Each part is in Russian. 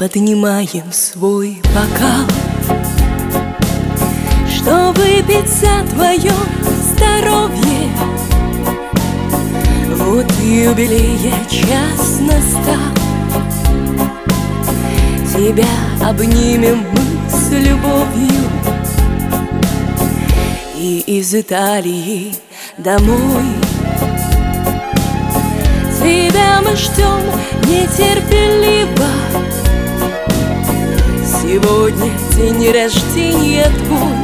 поднимаем свой бокал, что выпить за твое здоровье. Вот юбилея час настал, тебя обнимем мы с любовью. И из Италии домой тебя мы ждем нетерпеливо. Сегодня день рождения твой,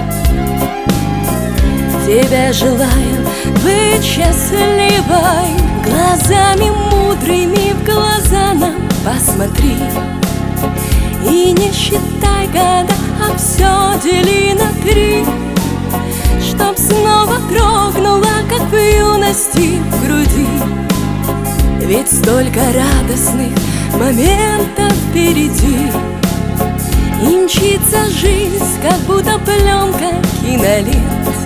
тебя желаем быть счастливой. Глазами мудрыми в глаза нам посмотри, и не считай года, а все дели на 3, чтоб снова дрогнула, как в юности, в груди. Ведь столько радостных моментов впереди, и мчится жизнь, как будто пленка кинолент.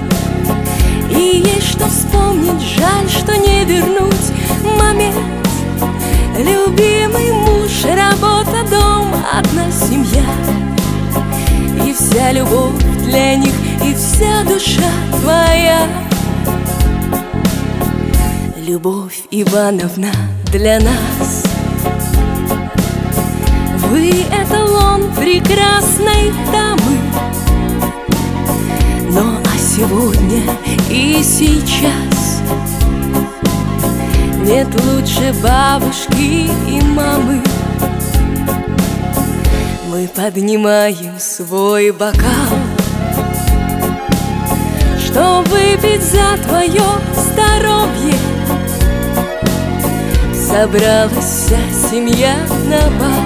И есть что вспомнить, жаль, что не вернуть момент. Любимый муж, работа, дом, одна семья, и вся любовь для них, и вся душа твоя. Любовь Ивановна для нас, вы эталон прекрасной дамы. Но а сегодня и сейчас нет лучше бабушки и мамы. Мы поднимаем свой бокал, что выпить за твое здоровье. Собралась вся семья на бал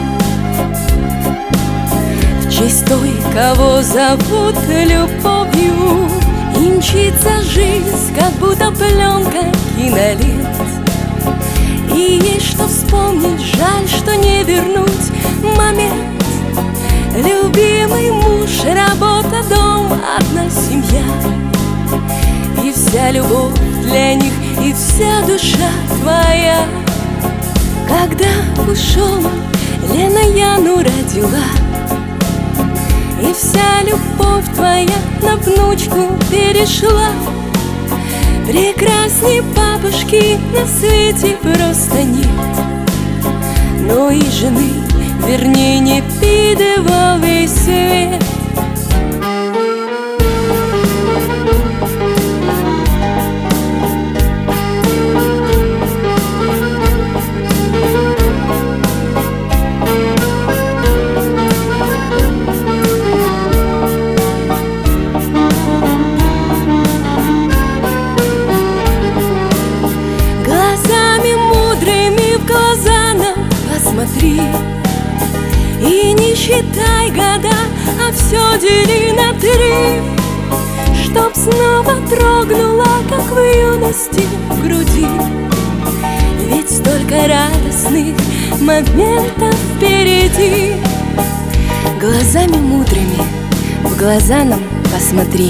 в честь той, кого зовут любовью. И мчится жизнь, как будто пленка кинолент. И есть что вспомнить, жаль, что не вернуть момент. Любимый муж, работа, дом, одна семья, и вся любовь для них, и вся душа твоя. Когда ушел, Лена Яну родила, и вся любовь твоя на внучку перешла. Прекрасней бабушки на свете просто нет, но и жены, вернее, не видывал весь свет. Смотри, и не считай года, а все дели на 3, чтоб снова дрогнула, как в юности, в груди. Ведь столько радостных моментов впереди. Глазами мудрыми в глаза нам посмотри,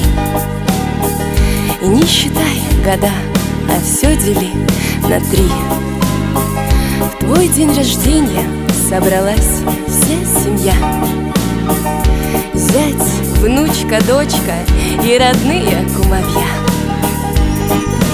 и не считай года, а все дели на 3. В твой день рождения собралась вся семья: зять, внучка, дочка и родные кумовья.